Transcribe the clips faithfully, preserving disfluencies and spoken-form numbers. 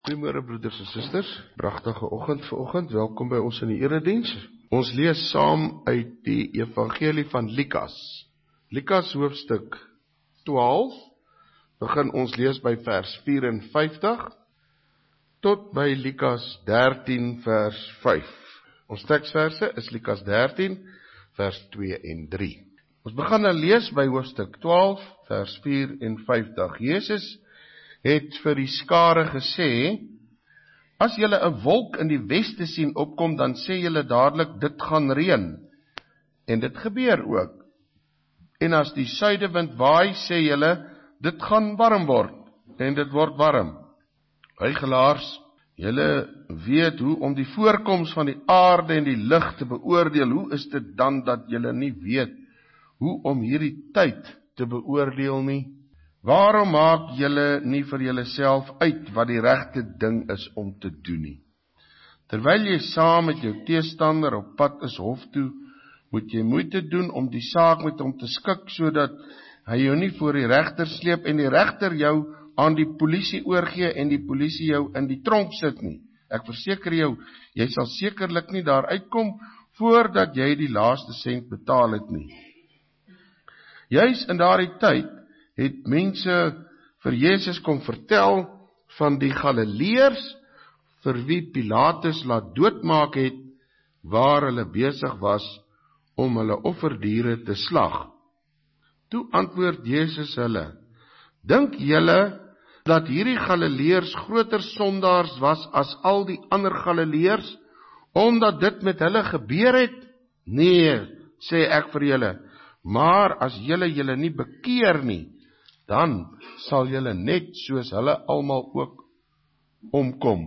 Goeiemôre broeders en susters, pragtige oggend vir oggend, welkom by ons in die erediens. Ons lees saam uit die evangelie van Lukas. Lukas hoofstuk twaalf, begin ons lees by vers vyf-en-vyftig, tot by Lukas dertien vers vyf. Ons teksverse is Lukas dertien vers twee en drie. Ons begin nou lees by hoofstuk twaalf vers vyf-en-vyftig. Jesus het vir die skare gesê, as julle 'n wolk in die weste sien opkom, dan sê julle dadelik, dit gaan reën. En dit gebeur ook. En as die suidewind waai, sê julle, dit gaan warm word. En dit word warm. Huigelaars, julle weet hoe om die voorkoms van die aarde en die lig te beoordeel. Hoe is dit dan dat julle nie weet hoe om hierdie tyd te beoordeel nie? Waarom maak julle nie vir julleself uit wat die regte ding is om te doen nie? Terwyl jy saam met jou teestander op pad is hof toe, moet jy moeite doen om die saak met hom te skik, sodat hy jou nie voor die regter sleep en die regter jou aan die polisie oorgee en die polisie jou in die tronk sit nie. Ek verseker jou, jy sal sekerlik nie daar uitkom voordat jy die laaste sent betaal het nie. Juis in daardie tyd het mense vir Jesus kom vertel van die Galileërs vir wie Pilatus laat doodmaak het, waar hulle besig was om hulle offerdiere te slag. Toe antwoord Jesus hulle, dink julle dat hierdie Galileërs groter sondaars was as al die ander Galileërs, omdat dit met hulle gebeur het? Nee, sê ek vir julle, maar as julle julle nie bekeer nie, dan sal julle net soos hulle almal ook omkom.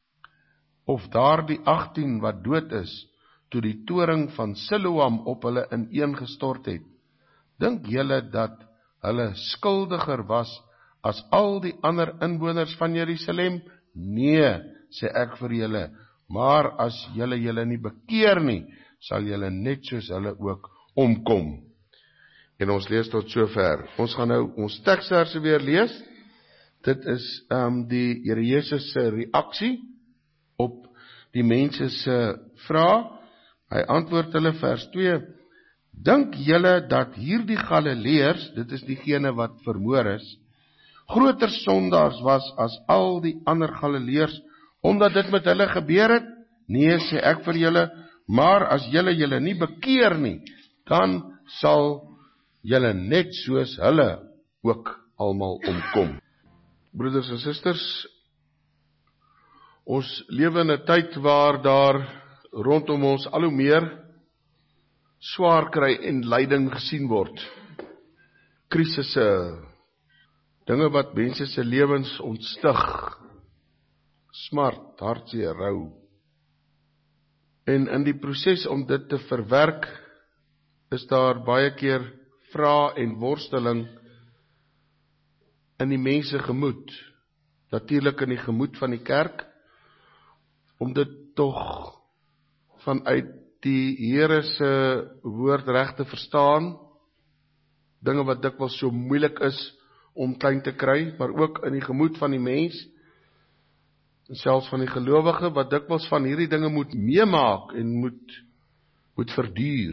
Of daardie agttien wat dood is, toe die toring van Siloam op hulle ineengestort het, dink julle dat hulle skuldiger was as al die ander inwoners van Jerusalem? Nee, sê ek vir julle, maar as julle julle nie bekeer nie, sal julle net soos hulle ook omkom. En ons lees tot sover. Ons gaan nou ons teksverse weer lees. Dit is um, die Here Jesus se reaksie op die mense se vraag. Hy antwoord hulle vers twee, dink julle dat hierdie Galileërs, dit is diegene wat vermoor is, groter sondaars was as al die ander Galileërs, omdat dit met hulle gebeur het? Nee, sê ek vir julle, maar as julle julle nie bekeer nie, dan sal julle net soos hulle ook almal omkom. Broeders en susters, ons lewe in 'n tyd waar daar rondom ons al hoe meer swaar kry en lyding gesien word. Krisisse, dinge wat mense se lewens ontstig, smart, hartseer, rou. En in die proses om dit te verwerk, is daar baie keer vrae en worsteling in die mense gemoed, natuurlik in die gemoed van die kerk, om dit tog vanuit die Here se woord reg te verstaan, dinge wat dikwels so moeilik is om klein te kry, maar ook in die gemoed van die mens, en selfs van die gelowige, wat dikwels van hierdie dinge moet meemaak en moet, moet verduur.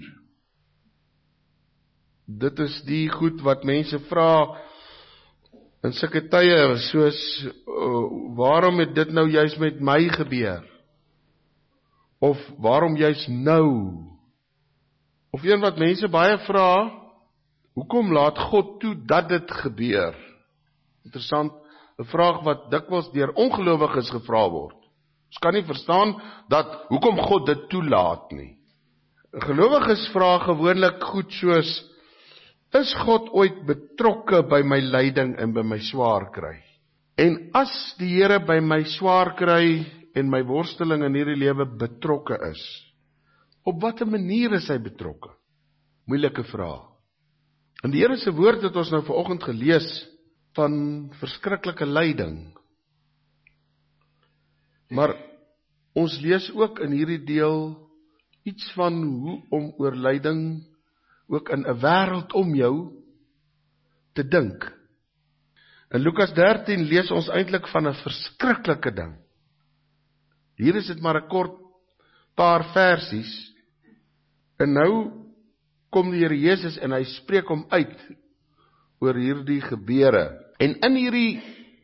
Dit is die goed wat mense vra in sulke tye, soos, uh, waarom het dit nou juist met my gebeur? Of waarom juist nou? Of een wat mense baie vra, hoekom laat God toe dat dit gebeur? Interessant, 'n vraag wat dikwels deur ongelowiges gevra word. Ons kan nie verstaan dat hoekom God dit toelaat nie. Gelowiges vra gewoonlik goed soos, is God ooit betrokke by my lyding en by my swaar kry? En as die Here by my swaar kry en my worsteling in hierdie lewe betrokke is, op watter manier is hy betrokke? Moeilike vraag. In die Here se woord het ons nou vanoggend gelees van verskriklike lyding. Maar ons lees ook in hierdie deel iets van hoe om oor lyding ook in 'n wêreld om jou te dink. In Lukas dertien lees ons eintlik van 'n verskriklike ding. Hier is dit maar 'n kort paar versies, en nou kom die Here Jesus en hy spreek hom uit oor hierdie gebeure. En in hierdie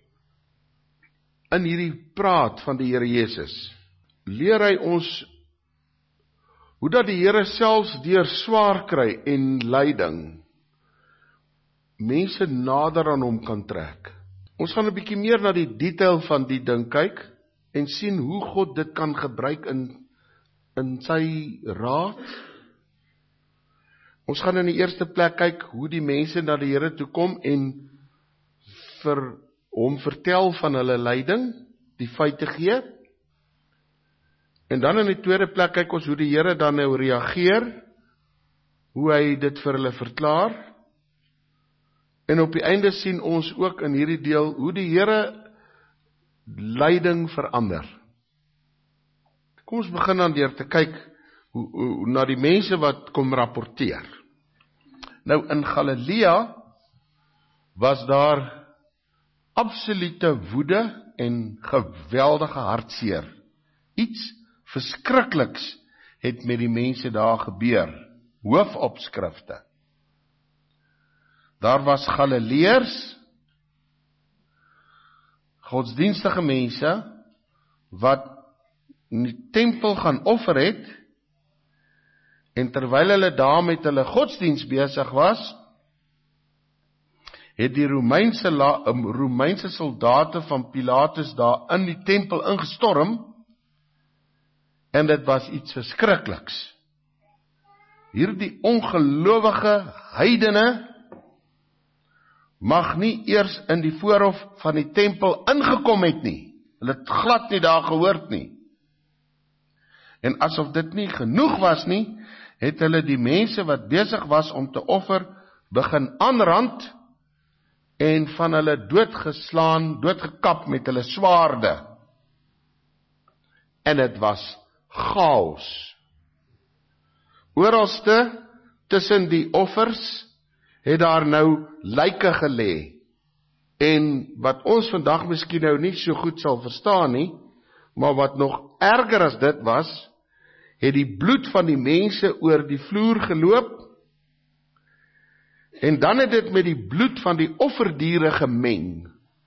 in hierdie praat van die Here Jesus, leer hy ons hoe dat die Here selfs deur swaar kry en lyding mense nader aan hom kan trek. Ons gaan 'n bietjie meer na die detail van die ding kyk en sien hoe God dit kan gebruik in in sy raad. Ons gaan in die eerste plek kyk hoe die mense na die Here toe kom en vir hom vertel van hulle lyding, die feite gee. En dan in die tweede plek kyk ons hoe die Here dan nou reageer, hoe hy dit vir hulle verklaar. En op die einde sien ons ook in hierdie deel hoe die Here lyding verander. Kom ons begin dan deur te kyk hoe, hoe, na die mense wat kom rapporteer. Nou in Galilea was daar absolute woede en geweldige hartseer. Iets verskrikliks het met die mense daar gebeur. Hoofopskrifte. Daar was Galileërs, godsdienstige mense, wat in die tempel gaan offer het, en terwyl hulle daar met hulle godsdienst besig was, het die Romeinse, Romeinse soldate van Pilatus daar in die tempel ingestorm, en dit was iets verskrikliks. Hierdie ongelowige heidene mag nie eers in die voorhof van die tempel ingekom het nie. Hulle het glad nie daar gehoord nie. En asof dit nie genoeg was nie, het hulle die mense wat besig was om te offer, begin aanrand en van hulle doodgeslaan, doodgekap met hulle swaarde. En het was chaos. Oralste tussen die offers het daar nou lyke gelê. En wat ons vandag miskien nou nie so goed sal verstaan nie, maar wat nog erger as dit was, het die bloed van die mense oor die vloer geloop, en dan het dit met die bloed van die offerdiere gemeng.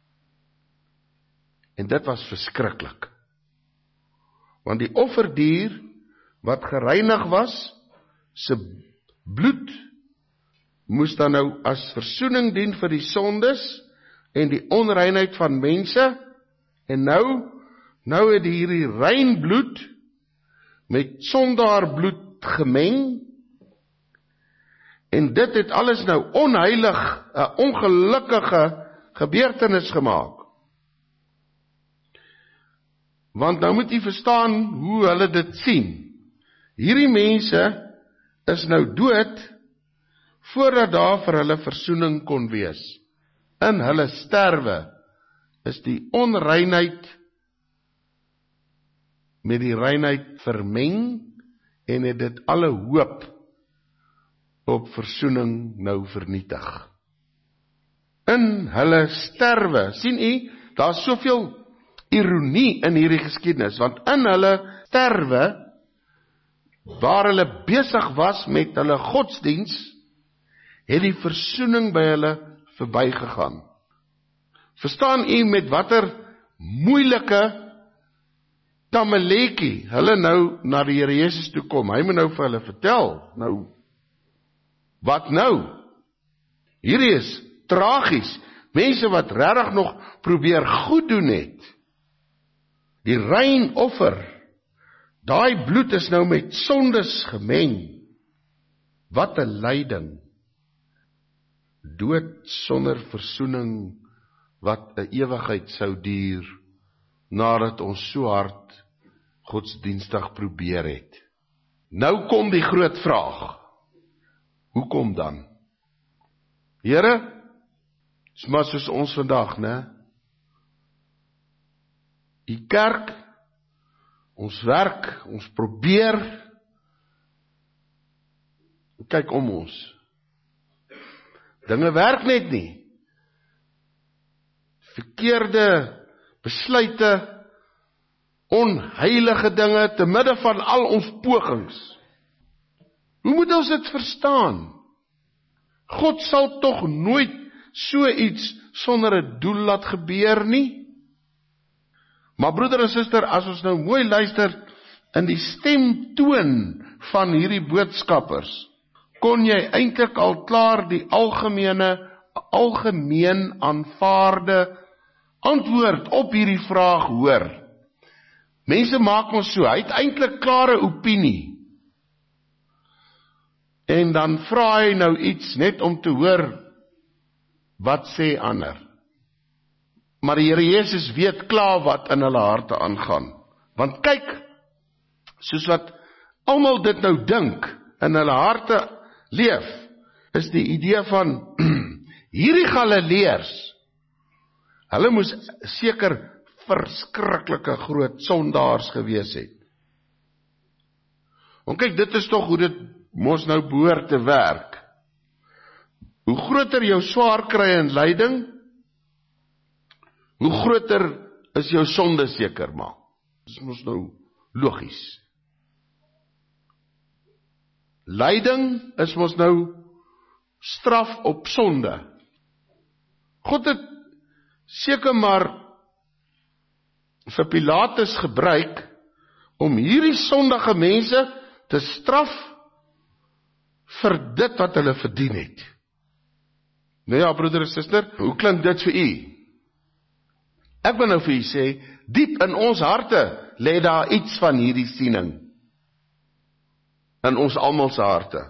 En dit was verskriklik. Want die offerdier wat gereinig was, se bloed moes dan nou as versoening dien vir die sondes en die onreinheid van mense, en nou, nou het hierdie rein bloed met sondaarbloed gemeng, en dit het alles nou onheilig, 'n ongelukkige gebeurtenis gemaak. Want nou moet jy verstaan hoe hulle dit sien. Hierdie mense is nou dood, voordat daar vir hulle versoening kon wees. In hulle sterwe is die onreinheid met die reinheid vermeng, en het dit alle hoop op versoening nou vernietig. In hulle sterwe, sien u, daar is soveel ironie in hierdie geskiedenis, want in hulle sterwe, waar hulle besig was met hulle godsdiens, het die versoening by hulle verbygegaan. Verstaan u met watter moeilike tamelekie hulle nou na die Here Jesus toe kom? Hy moet nou vir hulle vertel, nou, wat nou? Hierdie is tragies, mense wat regtig nog probeer goed doen het. Die rein offer, daai bloed is nou met sondes gemeng. Wat 'n lyding. Dood sonder versoening, wat 'n ewigheid sou duur, nadat ons so hard godsdienstig probeer het. Nou kom die groot vraag. Hoekom dan? Here, is maar soos ons vandag, né? Die kerk, ons werk, ons probeer, kyk om ons. Dinge werk net nie. verkeerde besluite, onheilige dinge, te midde van al ons pogings. Hoe moet ons dit verstaan? God sal tog nooit so iets sonder 'n doel laat gebeur nie. Maar broeder en suster, as ons nou mooi luister in die stemtoon van hierdie boodskappers, kon jy eintlik al klaar die algemene, algemeen aanvaarde antwoord op hierdie vraag hoor. Mense maak ons so, hy het eintlik klare opinie. En dan vra hy nou iets net om te hoor, wat sê ander? Maar die Here Jesus weet klaar wat in hulle harte aangaan. Want kyk, soos wat almal dit nou dink, in hulle harte leef, is die idee van, hierdie Galileërs, hulle moes seker verskriklike groot sondaars gewees het. Want kyk, dit is toch hoe dit mos nou behoort te werk. Hoe groter jou swaar kry en lyding, hoe groter is jou sonde seker maar. Dit is mos nou logies. Lyding is mos nou straf op sonde. God het seker maar vir Pilatus gebruik om hierdie sondige mense te straf vir dit wat hulle verdien het. Nou ja, broeder en suster, hoe klink dit vir u? Ek wil nou vir u sê, diep in ons harte lê daar iets van hierdie siening. In ons almal se harte.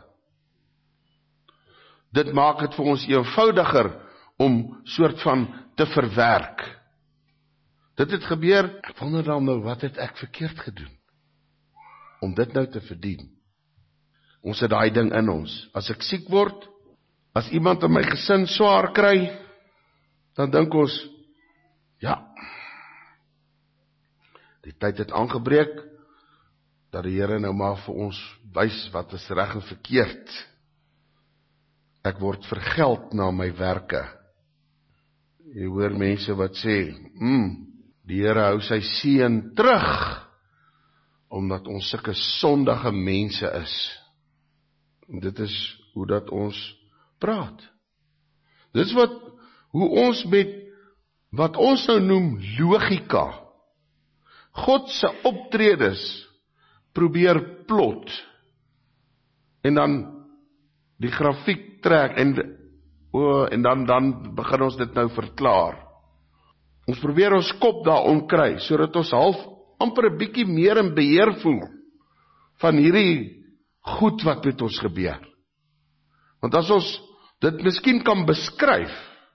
Dit maak dit vir ons eenvoudiger om soort van te verwerk. Dit het gebeur, ek wonder dan nou, wat het ek verkeerd gedoen? Om dit nou te verdien. Ons het daai ding in ons. As ek siek word, as iemand in my gesin swaar kry, dan dink ons, ja, die tyd het aangebreek, dat die Here nou maar vir ons wys wat is reg en verkeerd. Ek word vergeld na my werke. Jy hoor mense wat sê, mm, die Here hou sy seën terug, omdat ons sulke sondige mense is. En dit is hoe dat ons praat. Dit is wat, hoe ons met, wat ons nou noem logika, God se optredes probeer plot, en dan die grafiek trek, en, oh, en dan, dan begin ons dit nou verklaar. Ons probeer ons kop daarom kry, sodat ons half amper 'n bietjie meer in beheer voel van hierdie goed wat met ons gebeur. Want as ons dit miskien kan beskryf,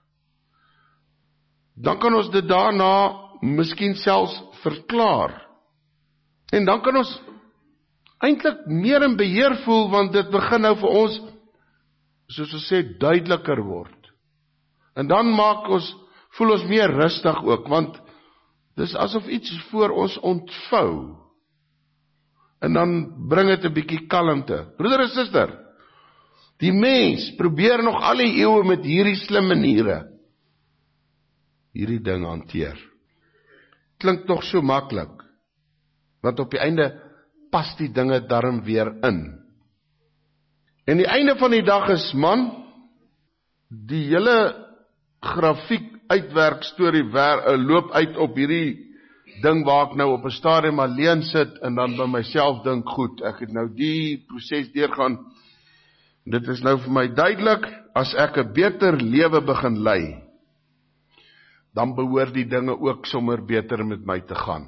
dan kan ons dit daarna miskien selfs verklaar. En dan kan ons eintlik meer in beheer voel, want dit begin nou vir ons, soos ons sê, duideliker word. En dan maak ons, voel ons meer rustig ook, want dis asof iets voor ons ontvou. En dan bring dit 'n bietjie kalmte. Broeder en suster, die mens probeer nog al die eeue met hierdie slim maniere hierdie ding hanteer. Klink nog so maklik, want op die einde pas die dinge darm weer in. En die einde van die dag is, man, die hele grafiek uitwerk storie weer, loop uit op hierdie ding waar ek nou op 'n stadium alleen sit en dan by myself dink, goed, ek het nou die proses deurgaan. Dit is nou vir my duidelik, as ek 'n beter lewe begin lei, dan behoort die dinge ook sommer beter met my te gaan.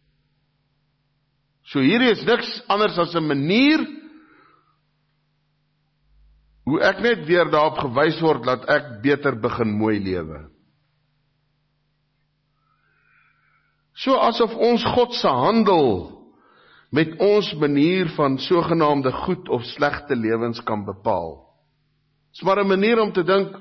So hierdie is niks anders as 'n manier hoe ek net weer daarop gewys word dat ek beter begin mooi lewe. So asof ons God se handel met ons manier van sogenaamde goed of slegte lewens kan bepaal. Dit is maar 'n manier om te dink,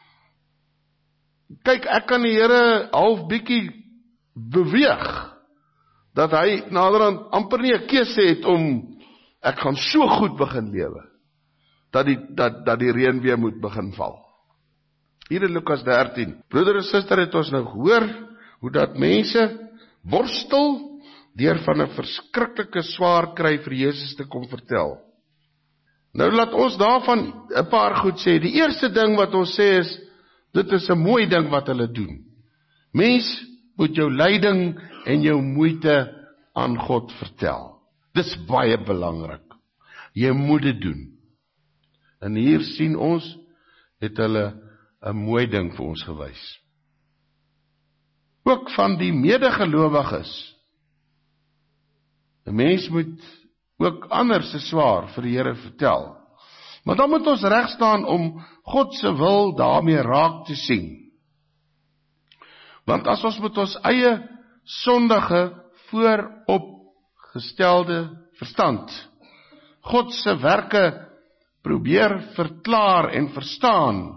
kyk, ek kan die Here half bietjie beweeg, dat hy naderhand amper nie 'n keuse het om, ek gaan so goed begin lewe, dat die, dat, dat die reën weer moet begin val. Hier in Lukas dertien. Broeder en suster, het ons nou gehoor hoe dat mense worstel deur van 'n verskriklike swaar kry vir Jesus te kom vertel. Nou laat ons daarvan 'n paar goed sê. Die eerste ding wat ons sê is, dit is 'n mooi ding wat hulle doen. Mens moet jou lyding en jou moeite aan God vertel. Dis baie belangrik. Jy moet dit doen. En hier sien ons, het hulle 'n mooi ding vir ons gewys. Ook van die medegelowiges. 'n Mens moet ook ander se swaar vir die Here vertel. Maar dan moet ons reg staan om God se wil daarmee raak te sien. Want as ons met ons eie sondige, vooropgestelde verstand God se werke probeer verklaar en verstaan,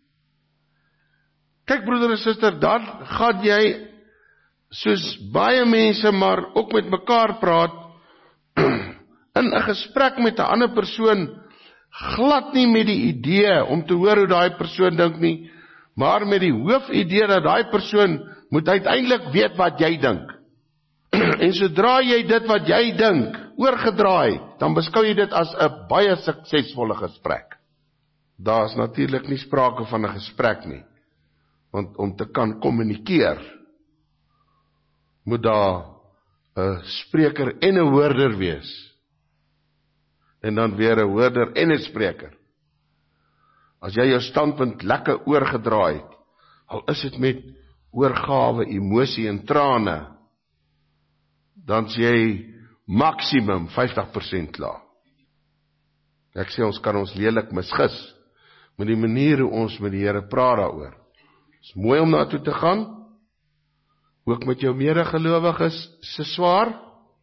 kyk broeder en suster, dan gaan jy soos baie mense maar ook met mekaar praat in 'n gesprek met 'n ander persoon, glad nie met die idee om te hoor hoe daai persoon dink nie, maar met die hoofidee dat daai persoon moet uiteindelik weet wat jy dink. En sodra jy dit wat jy dink oorgedraai, dan beskou jy dit as 'n baie suksesvolle gesprek. Daar is natuurlik nie sprake van 'n gesprek nie. Want om te kan kommunikeer, moet daar 'n spreker en 'n hoorder wees. En dan weer 'n hoorder en 'n spreker. As jy jou standpunt lekker oorgedraai het, al is dit met oorgawe, emosie en trane, dan sê jy maksimum vyftig persent klaar. Ek sê ons kan ons lelik misgis met die manier hoe ons met die Here praat daaroor. Het is mooi om daartoe te gaan, ook met jou medegelowiges se swaar,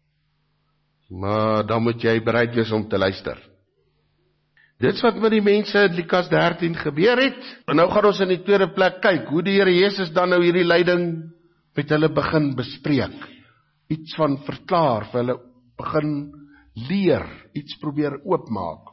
maar dan moet jy bereid wees om te luister. Dit is wat met die mense in Lukas dertien gebeur het. En nou gaan ons in die tweede plek kyk, hoe die Here Jesus dan nou hierdie lyding met hulle begin bespreek. Iets van verklaar, vir hulle begin leer, iets probeer oopmaak.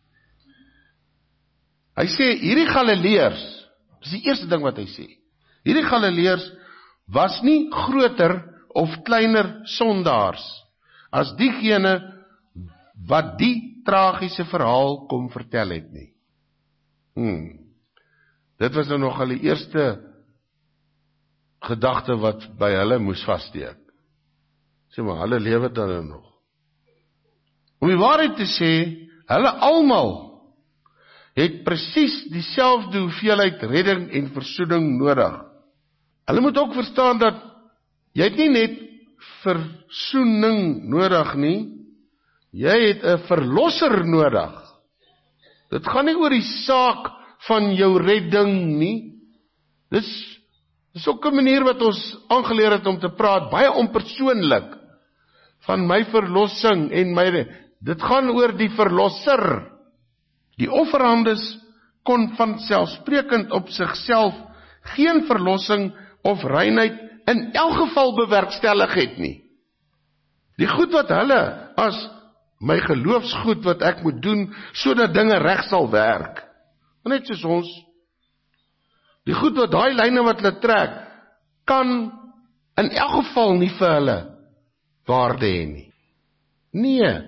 Hy sê, hierdie Galileërs, dis die eerste ding wat hy sê, hierdie Galileërs was nie groter of kleiner sondaars as diegene wat die tragiese verhaal kom vertel het nie. Hmm. Dit was nou nog al die eerste gedagte wat by hulle moes vassteek. Sê maar, hulle lewe dan nog. Om die waarheid te sê, hulle almal het presies dieselfde hoeveelheid redding en versoening nodig. Hulle moet ook verstaan dat jy het nie net versoening nodig nie, jy het 'n verlosser nodig. Dit gaan nie oor die saak van jou redding nie. Dis, dis ook 'n manier wat ons aangeleer het om te praat, baie onpersoonlik, van my verlossing en my, dit gaan oor die verlosser. Die offerandes kon vanselfsprekend op sigself geen verlossing of reinheid in elk geval bewerkstellig het nie. Die goed wat hulle as my geloofsgoed wat ek moet doen, sodat dinge reg sal werk. Net soos ons, die goed wat daai lyne wat hulle trek, kan in elk geval nie vir hulle waarde hê nie. Nee,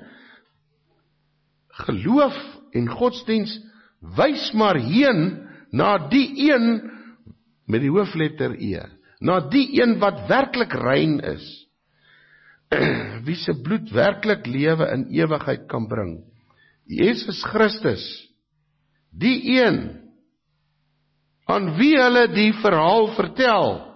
geloof en godsdiens wys maar heen na die een met die hoofletter E, na die een wat werklik rein is, wie se bloed werklik lewe in ewigheid kan bring. Jesus Christus, die een aan wie hulle die verhaal vertel,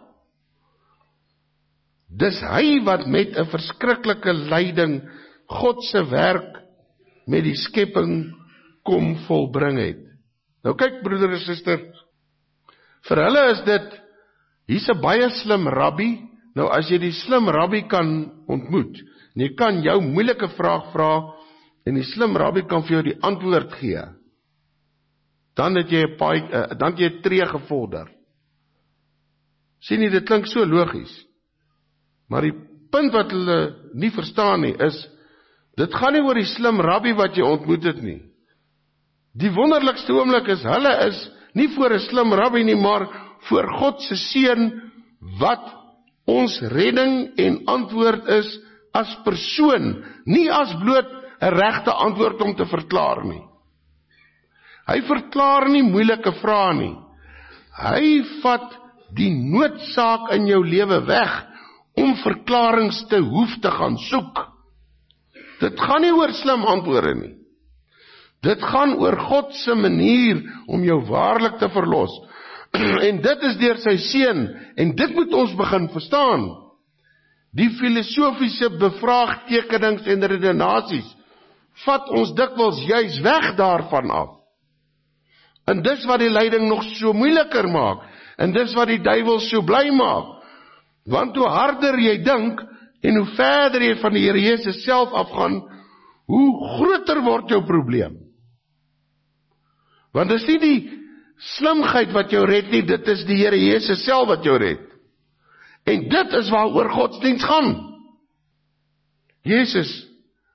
dis hy wat met 'n verskriklike lyding God se werk met die skepping kom volbring het. Nou kyk broeder en suster, vir hulle is dit, hier's 'n baie slim rabbi. Nou as jy die slim rabbi kan ontmoet, en jy kan jou moeilike vraag vra, en die slim rabbi kan vir jou die antwoord gee, dan het jy 'n paai, dan het jy 'n tree gevorder. Sien jy, dit klink so logies. Maar die punt wat hulle nie verstaan nie, is, dit gaan nie oor die slim rabbi wat jy ontmoet het nie. Die wonderlikste oomblik is, hulle is nie voor 'n slim rabbi nie, maar voor God se seun, wat ons redding en antwoord is as persoon, nie as bloot 'n regte antwoord om te verklaar nie. Hy verklaar nie moeilike vrae nie. Hy vat die noodsaak in jou lewe weg, om verklarings te hoef te gaan soek. Dit gaan nie oor slim antwoorde nie. Dit gaan oor God se manier om jou waarlik te verlos. En dit is deur sy seun, en dit moet ons begin verstaan. Die filosofiese bevraagtekenings en redenasies vat ons dikwels juis weg daarvan af. En dis wat die lyding nog so moeiliker maak, en dis wat die duiwel so bly maak. Want hoe harder jy dink, en hoe verder jy van die Here Jesus self afgaan, hoe groter word jou probleem. Want dis nie die slimheid wat jou red nie, dit is die Here Jesus self wat jou red. En dit is waaroor godsdienst gaan. Jesus,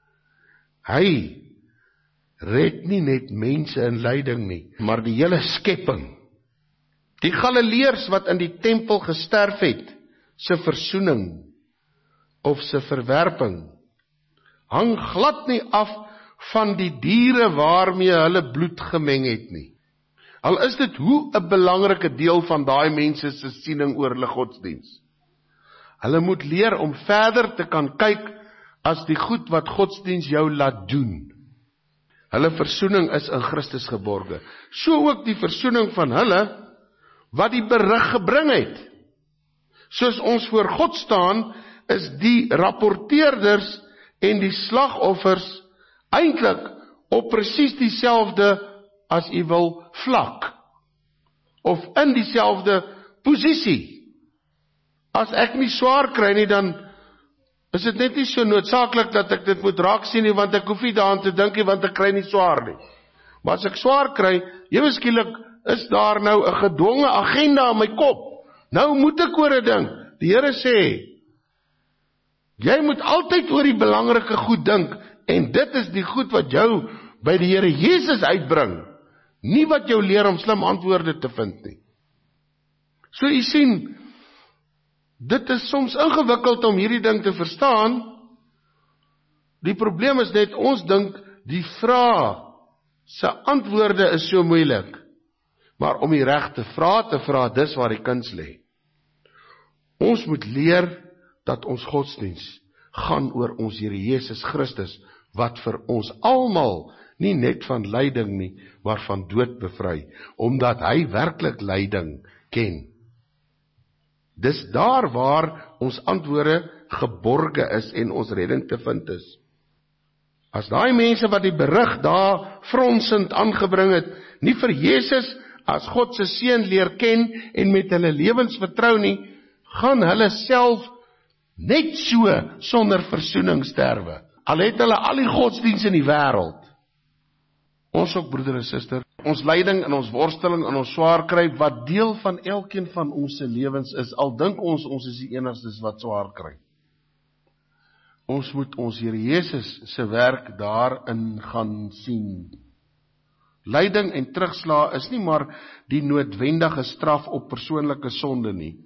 hy red nie net mense in lyding nie, maar die hele skepping. Die Galileërs wat in die tempel gesterf het, se versoening of se verwerping hang glad nie af van die diere waarmee hulle bloed gemeng het nie. Al is dit hoe 'n belangrike deel van daai mense se siening oor hulle godsdiens. Hulle moet leer om verder te kan kyk as die goed wat godsdiens jou laat doen. Hulle versoening is in Christus geborge. So ook die versoening van hulle wat die berig gebring het. Soos ons voor God staan, is die rapporteerders en die slagoffers eintlik op presies dieselfde, as u wil, vlak. Of in dieselfde posisie. As ek nie swaar kry nie, dan is dit net nie so noodsaaklik dat ek dit moet raak sien nie, want ek hoef nie daaraan te dink nie, want ek kry nie swaar nie. Maar as ek swaar kry, ewe skielik is daar nou 'n gedwonge agenda in my kop. Nou moet ek oor dit dink. Die Here sê, jy moet altyd oor die belangrike goed dink, en dit is die goed wat jou by die Here Jesus uitbring, nie wat jou leer om slim antwoorde te vind nie. So jy sien, dit is soms ingewikkeld om hierdie ding te verstaan. Die probleem is net, ons dink die vraag se antwoorde is so moeilik. Maar om die regte vraag te vra, dis waar die kuns lê. Ons moet leer dat ons godsdiens gaan oor ons Here Jesus Christus, wat vir ons almal nie net van lyding nie, maar van dood bevry, omdat hy werklik lyding ken. Dis daar waar ons antwoorde geborge is en ons redding te vind is. As daai mense wat die berig daar fronsend aangebring het, nie vir Jesus as God se seun leer ken en met hulle lewens vertrou nie, gaan hulle self net so sonder versoening sterwe. Al het hulle al die godsdienste in die wêreld. Ons ook, broeder en suster, ons lyding en ons worsteling en ons swaar kry, wat deel van elkeen van ons se lewens is, al dink ons, ons is die enigstes wat swaar kry. Ons moet ons Here Jesus se werk daarin gaan sien. Lyding en terugslag is nie maar die noodwendige straf op persoonlike sonde nie.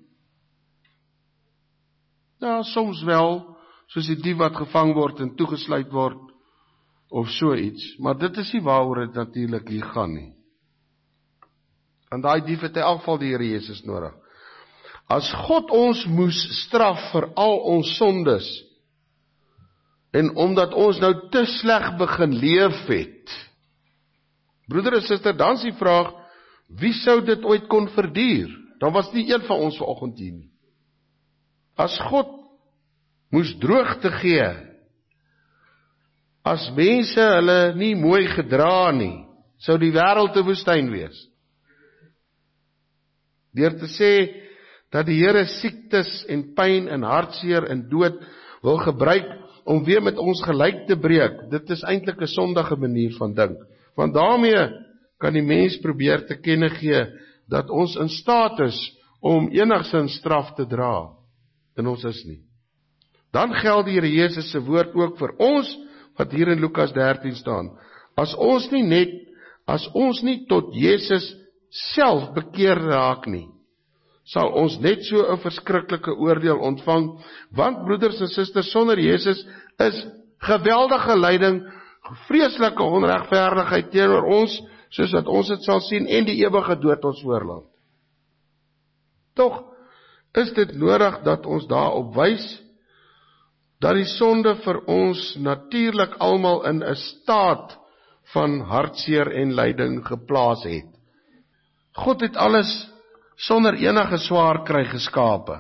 Ja, soms wel, soos die dief wat gevang word en toegesluit word, of so iets, maar dit is nie waaroor dit natuurlik hier gaan nie. En daai dief het in elk geval die Here Jesus nodig. As God ons moes straf vir al ons sondes, en omdat ons nou te sleg begin leef het, broeder en suster, dan is die vraag, wie sou dit ooit kon verduur? Dan was nie een van ons vanoggend hier nie. As God moes droogte gee, as mense hulle nie mooi gedra nie, sou die wêreld 'n woestyn wees. Deur te sê dat die Here siektes en pyn en hartseer en dood wil gebruik om weer met ons gelyk te breek, dit is eintlik 'n sondige manier van dink. Want daarmee kan die mens probeer te kenne gee dat ons in staat is om enigsins straf te dra, en ons is nie. Dan geld die Here Jesus se woord ook vir ons, wat hier in Lukas dertien staan. As ons nie net, as ons nie tot Jesus self bekeer raak nie, sal ons net so 'n verskriklike oordeel ontvang, want broeders en susters, sonder Jesus is geweldige lyding, vreeslike onregverdigheid teenoor ons, soos dat ons dit sal sien, en die ewige dood ons voorlaat. Tog is dit nodig dat ons daarop wys, dat die sonde vir ons natuurlik almal in 'n staat van hartseer en lyding geplaas het. God het alles sonder enige swaar kry geskape.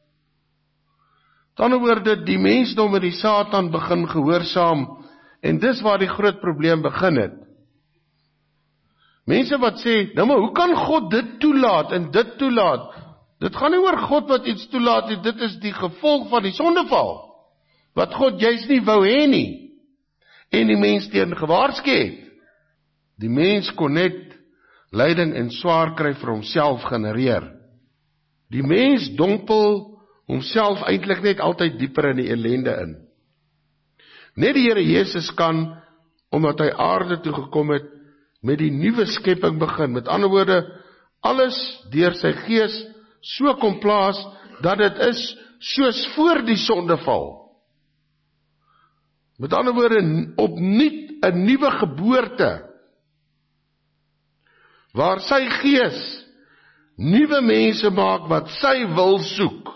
Dan oor dit die mensdom met die Satan begin gehoorsaam, en dis waar die groot probleem begin het. Mense wat sê, nou maar hoe kan God dit toelaat en dit toelaat? Dit gaan nie oor God wat iets toelaat nie, dit is die gevolg van die sondeval, wat God juist nie wou hê nie, en die mens teen gewaarsku het. Die mens kon net lyding en swaar kry vir homself genereer. Die mens dompel homself eintlik net altyd dieper in die ellende in. Net die Here Jesus kan, omdat hy aarde toe gekom het, met die nuwe skepping begin. Met ander woorde, alles deur sy gees so kom plaas, dat dit is soos voor die sondeval. Met ander woorde, opnuut 'n nuwe geboorte, waar sy gees nuwe mense maak wat sy wil soek,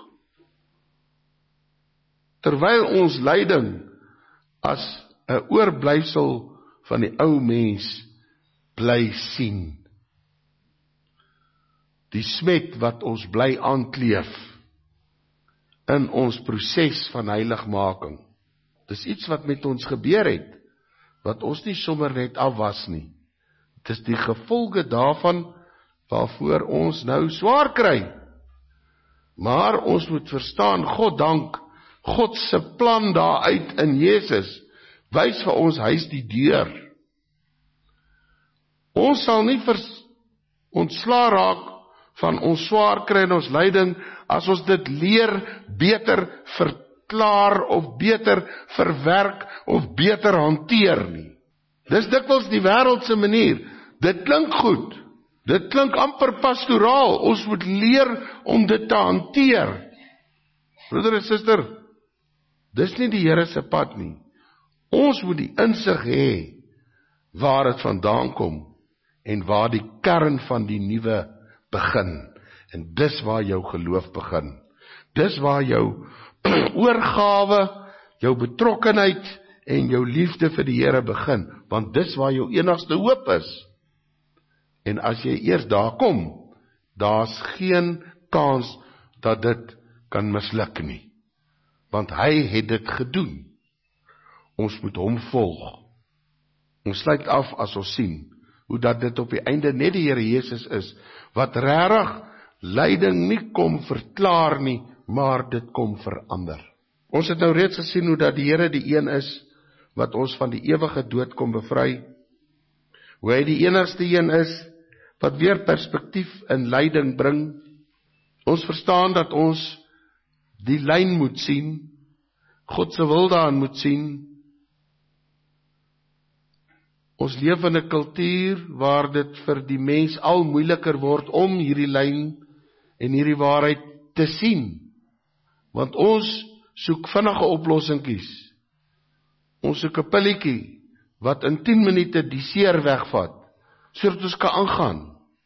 terwyl ons lyding as 'n oorblyfsel van die ou mens bly sien. Die smet wat ons bly aankleef in ons proses van heiligmaking. Dis iets wat met ons gebeur het, wat ons nie sommer net afwas nie. Dis die gevolge daarvan waarvoor ons nou swaar kry. Maar ons moet verstaan, God dank, God se plan daaruit in Jesus, wys vir ons, hy is die deur. Ons sal nie vers, ontsla raak van ons swaar kry en ons lyding, as ons dit leer beter verklaar, of beter verwerk, of beter hanteer nie. Dis dikwels die wêreldse manier. Dit klink goed, dit klink amper pastoraal, ons moet leer om dit te hanteer. Broeder en suster, dis nie die Here se pad nie. Ons moet die insig hê waar dit vandaan kom, en waar die kern van die nuwe begin. En dis waar jou geloof begin. Dis waar jou oorgawe, jou betrokkenheid en jou liefde vir die Here begin, want dis waar jou enigste hoop is. En as jy eers daar kom, daar's geen kans dat dit kan misluk nie, want hy het dit gedoen. Ons moet hom volg. Ons sluit af as ons sien hoe dat dit op die einde net die Here Jesus is, wat regtig lyding nie kom verklaar nie, maar dit kom verander. Ons het nou reeds gesien hoe dat die Here die een is, wat ons van die ewige dood kom bevry, hoe hy die enigste een is, wat weer perspektief in lyding bring. Ons verstaan dat ons die lyn moet sien, God se wil daarin moet sien. Ons leef in 'n kultuur waar dit vir die mens al moeiliker word om hierdie lyn en hierdie waarheid te sien. Want ons soek vinnige oplossingkies. Ons soek 'n pilletjie wat in tien minute die seer wegvat, sodat ons kan aangaan.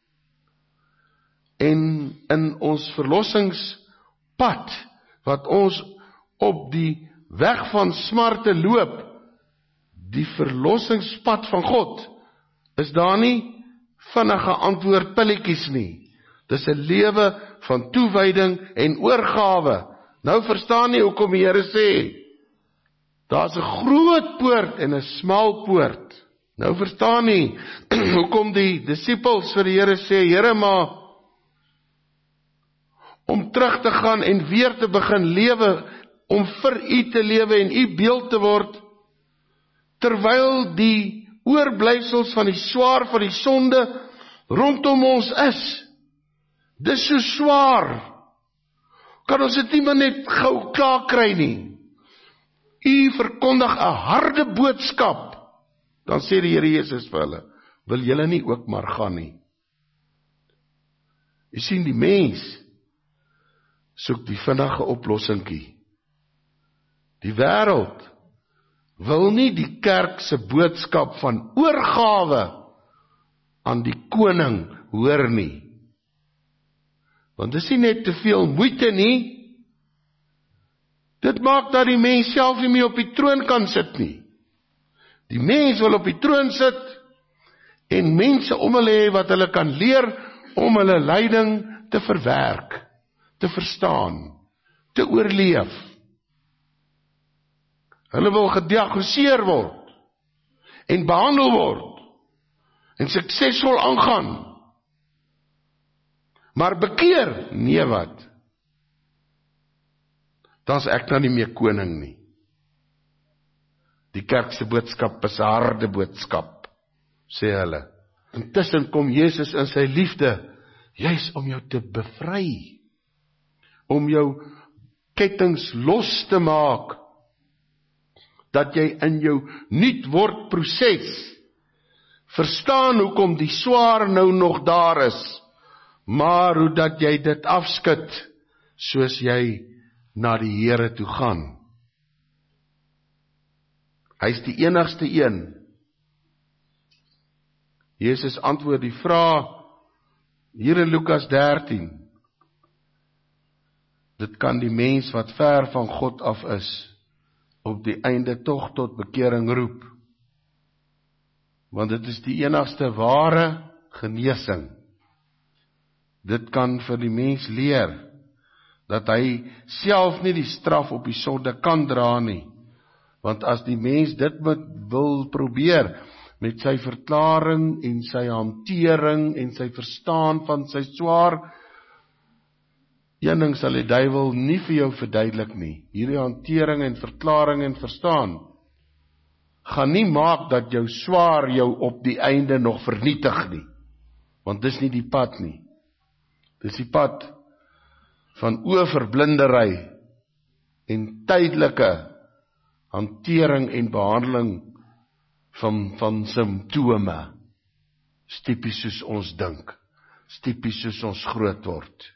En in ons verlossingspad, wat ons op die weg van smarte loop, die verlossingspad van God, is daar nie vinnige antwoord pilletjies nie. Dis 'n lewe van toewyding en oorgawe. Nou verstaan jy hoekom die Here sê, daar's 'n groot poort en 'n smal poort. Nou verstaan jy hoekom die disippels vir die Here sê, Here, maar om terug te gaan en weer te begin lewe, om vir U te lewe en U beeld te word, terwyl die oorblyfsels van die swaar van die sonde rondom ons is. Dis so swaar. Kan ons dit nie maar net gou klaar kry nie? U verkondig 'n harde boodskap. Dan sê die Here Jesus vir hulle, wil julle nie ook maar gaan nie? Jy sien, die mens soek die vinnige oplossingkie. Die wêreld wil nie die kerk se boodskap van oorgawe aan die koning hoor nie. Want dit is nie net te veel moeite nie. Dit maak dat die mens self nie meer op die troon kan sit nie. Die mens wil op die troon sit en mense om hulle hê wat hulle kan leer om hulle lyding te verwerk, te verstaan, te oorleef. Hulle wil gediagnoseer word en behandel word en suksesvol aangaan. Maar bekeer, nee wat? Dan is ek nou nie meer koning nie. Die kerk se boodskap is 'n harde boodskap, sê hulle. Intussen kom Jesus in sy liefde, juis om jou te bevry, om jou kettings los te maak, dat jy in jou nuut word proses verstaan hoekom die swaar nou nog daar is, maar hoe dat jy dit afskud, soos jy na die Here toe gaan. Hy is die enigste een. Jesus antwoord die vraag, hier in Lukas dertien, dit kan die mens wat ver van God af is, op die einde tog tot bekering roep, want dit is die enigste ware genesing. Dit kan vir die mens leer, dat hy self nie die straf op die sonde kan dra nie, want as die mens dit met wil probeer, met sy verklaring en sy hantering en sy verstaan van sy swaar, een ding sal die duiwel nie vir jou verduidelik nie. Hierdie hantering en verklaring en verstaan, gaan nie maak dat jou swaar jou op die einde nog vernietig nie, want dis nie die pad nie. Dis die pad van oorverblindery en tydelike hantering en behandeling van, van simptome. Tipies soos ons dink, tipies soos ons groot word.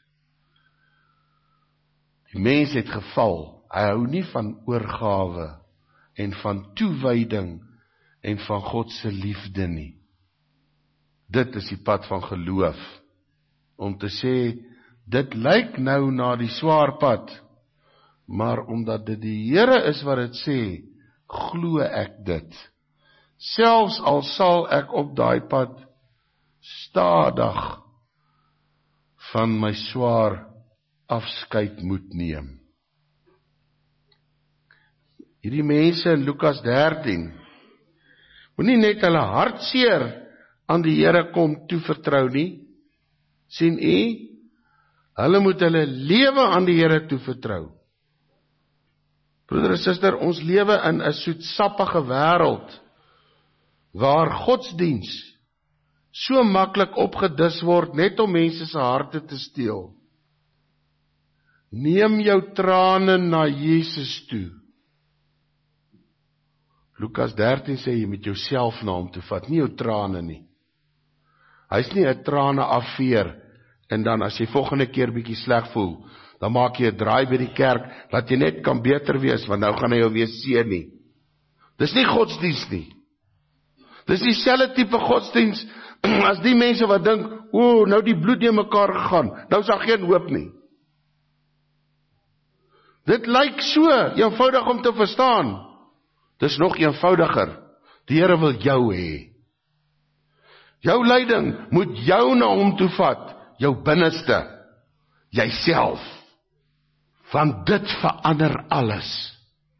Die mens het geval, hy hou nie van oorgawe en van toewyding en van God se liefde nie. Dit is die pad van geloof, om te sê, dit lyk nou na die swaar pad, maar omdat dit die Here is wat dit sê, glo ek dit. Selfs al sal ek op daai pad stadig van my swaar afskeid moet neem. Hierdie mense in Lukas dertien, moet nie net hulle hartseer aan die Here kom toevertrou nie, sien u, hulle moet hulle lewe aan die Here toevertrou. Broeder en suster, ons lewe in 'n soetsappige wêreld, waar godsdiens so maklik opgedis word, net om mense se harte te steel. Neem jou trane na Jesus toe. Lukas dertien sê jy met jouself na hom toe vat, nie jou trane nie. Hy's nie 'n trane afveer, en dan as jy volgende keer bietjie sleg voel, dan maak jy 'n draai by die kerk, dat jy net kan beter wees, want nou gaan hy jou weer seën nie. Dis nie godsdiens nie. Dis dieselfde tipe godsdiens, as die mense wat dink, o, nou die bloed in mekaar gegaan, nou is daar geen hoop nie. Dit lyk so eenvoudig om te verstaan. Dis nog eenvoudiger. Die Here wil jou hê. Jou lyding moet jou na hom toe vat, jou binneste, jouself. Want dit verander alles.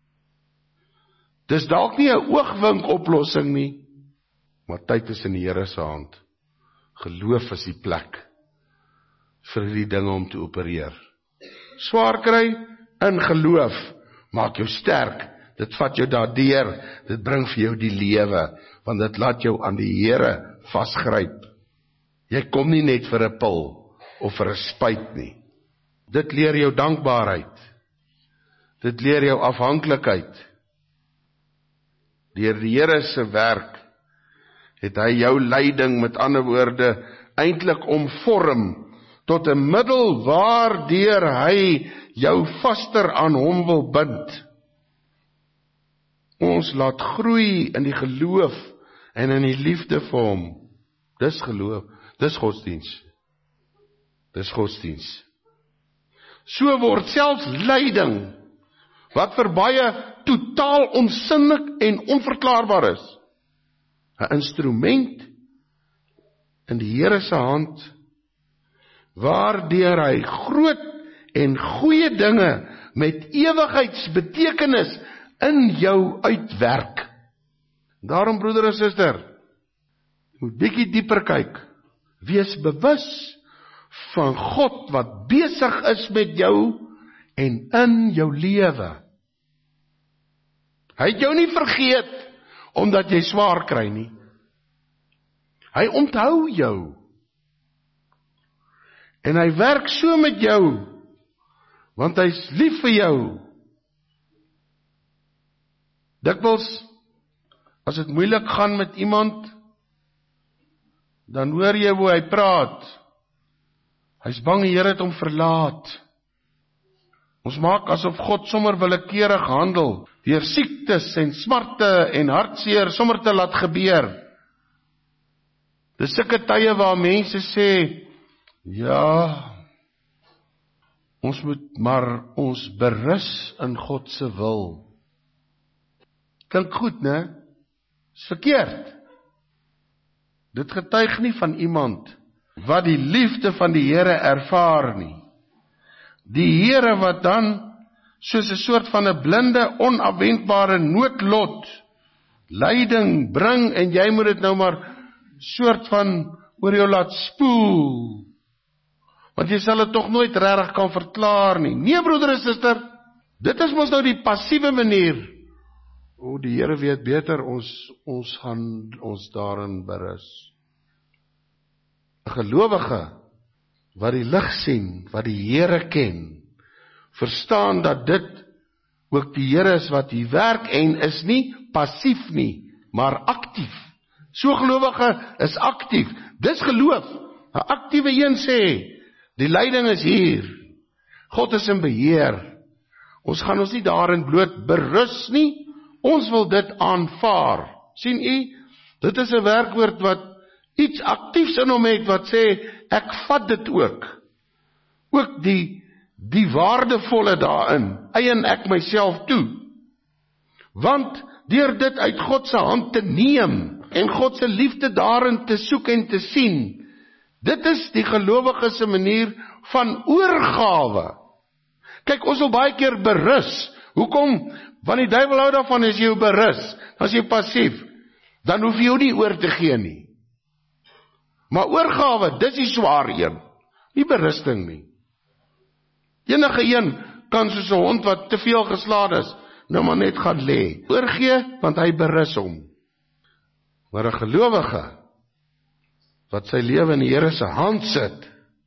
Dis dalk nie 'n oogwink oplossing nie, maar tyd is in die Here se hand. Geloof is die plek vir die dinge om te opereer. Swaar kry in geloof, maak jou sterk, dit vat jou daardeur, dit bring vir jou die lewe, want dit laat jou aan die Here vasgryp. Jy kom nie net vir 'n pil, of vir 'n spuit nie. Dit leer jou dankbaarheid, dit leer jou afhanklikheid. Deur die Here se werk, het hy jou lyding, met ander woorde, eintlik omvorm, tot 'n middel waardeur hy jou vaster aan hom wil bind. Ons laat groei in die geloof en in die liefde vir hom. Dis geloof, dis godsdiens. Dis godsdiens. So word selfs lyding, wat vir baie totaal onsinnig en onverklaarbaar is, 'n instrument in die Here se hand, waardeur hy groot en goeie dinge met ewigheidsbetekenis in jou uitwerk. Daarom, broeder en suster, moet bietjie dieper kyk. Wees bewus van God wat besig is met jou en in jou lewe. Hy het jou nie vergeet omdat jy swaar kry nie. Hy onthou jou. En hy werk so met jou, want hy is lief vir jou. Dikwels, as dit moeilik gaan met iemand, dan hoor jy hoe hy praat. Hy's bang die Here het hom verlaat. Ons maak asof God sommer willekeurig handel, deur siektes en smarte en hartseer sommer te laat gebeur. Dis sulke tye waar mense sê, ja, ons moet maar ons berus in God se wil. Klink goed, né? Is verkeerd. Dit getuig nie van iemand wat die liefde van die Here ervaar nie. Die Here wat dan soos 'n soort van 'n blinde, onafwendbare noodlot lyding bring en jy moet dit nou maar soort van oor jou laat spoel. Want jy sal dit tog nooit regtig kan verklaar nie. Nee, broeder en suster, dit is mos nou die passiewe manier. O, die Here weet beter, ons ons gaan ons daarin berus. 'n Gelowige wat die lig sien, wat die Here ken, verstaan dat dit ook die Here is wat hier werk en is nie passief nie, maar aktief. So gelowige is aktief. Dis geloof. 'n Aktiewe een sê, die leiding is hier. God is in beheer. Ons gaan ons nie daarin bloot berus nie. Ons wil dit aanvaar. Sien u? Dit is 'n werkwoord wat iets aktiefs in hom het, wat sê, ek vat dit ook. Ook die, die waardevolle daarin, eien ek myself toe. Want, deur dit uit God se hand te neem, en God se liefde daarin te soek en te sien, dit is die gelowige se manier van oorgawe. Kyk, ons wil baie keer berus. Hoekom? Want die duiwel hou daarvan as jy jou berus, as jy passief, dan hoef jy jou nie oor te gee nie. Maar oorgawe, dis die swaar een, nie berusting nie. Enige een kan soos 'n hond wat te veel geslaan is, nou maar net gaan lê. Oorgee, want hy berus hom. Maar 'n gelowige, wat sy lewe in die Here se hand sit,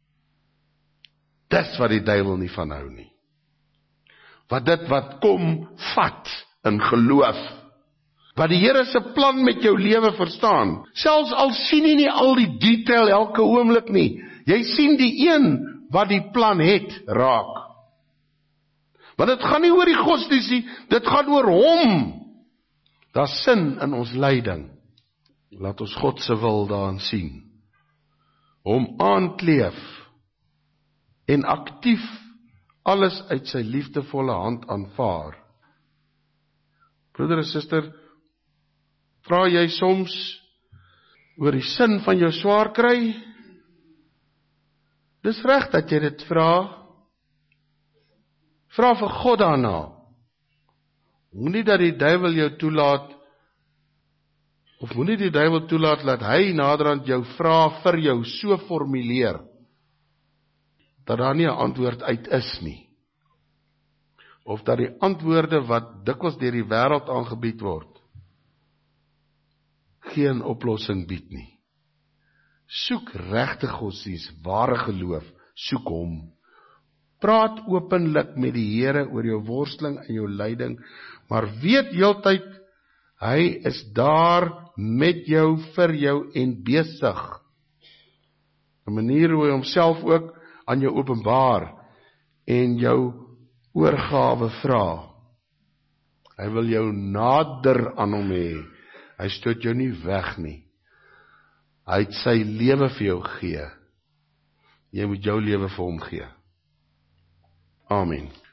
dis wat die duiwel nie van hou nie. Wat dit wat kom, vat in geloof. Wat die Here se plan met jou lewe verstaan. Selfs al sien jy nie al die detail elke oomblik nie. Jy sien die een wat die plan het raak. Want dit gaan nie oor die godsdienst nie, dit gaan oor hom. Daar's sin in ons lyding. Laat ons God se wil daarin sien. Hom aankleef en aktief alles uit sy liefdevolle hand aanvaar. Broeder en suster, vra jy soms oor die sin van jou swaar kry? Dis reg dat jy dit vra. Vra vir God daarna. Moenie dat die duiwel jou toelaat, of moenie die duiwel toelaat, dat hy naderhand jou vra vir jou so formuleer, dat daar nie 'n antwoord uit is nie. Of dat die antwoorde wat dikwels deur die wêreld aangebied word, geen oplossing bied nie. Soek regte godsdienst, ware geloof, soek hom. Praat openlik met die Here oor jou worsteling en jou lyding, maar weet heeltyd, hy is daar met jou, vir jou en besig. 'n manier hoe hy homself ook aan jou openbaar en jou oorgawe vra. Hy wil jou nader aan hom hê. Hy stoot jou nie weg nie. Hy het sy lewe vir jou gee. Jy moet jou lewe vir hom gee. Amen.